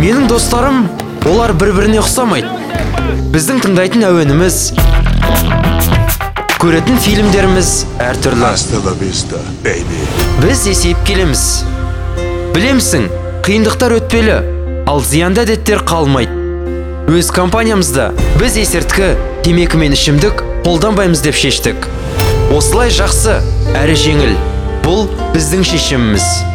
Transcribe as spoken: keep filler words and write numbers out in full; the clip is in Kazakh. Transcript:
Менің достарым, олар бір-біріне ұқсамайды. Біздің тыңдайтын әуеніміз, көретін фильмдеріміз әртүрлі. Hasta la vista, baby. Біз есейіп келеміз. Білемсің, қиындықтар өтпелі, ал зиянды әдеттер қалмайды. Өз компаниямызда біз есірткі, темекі мен ішімдік қолданбаймыз деп шештік. Осылай жақсы, әрі жеңіл. Бұл біздің шешіміміз.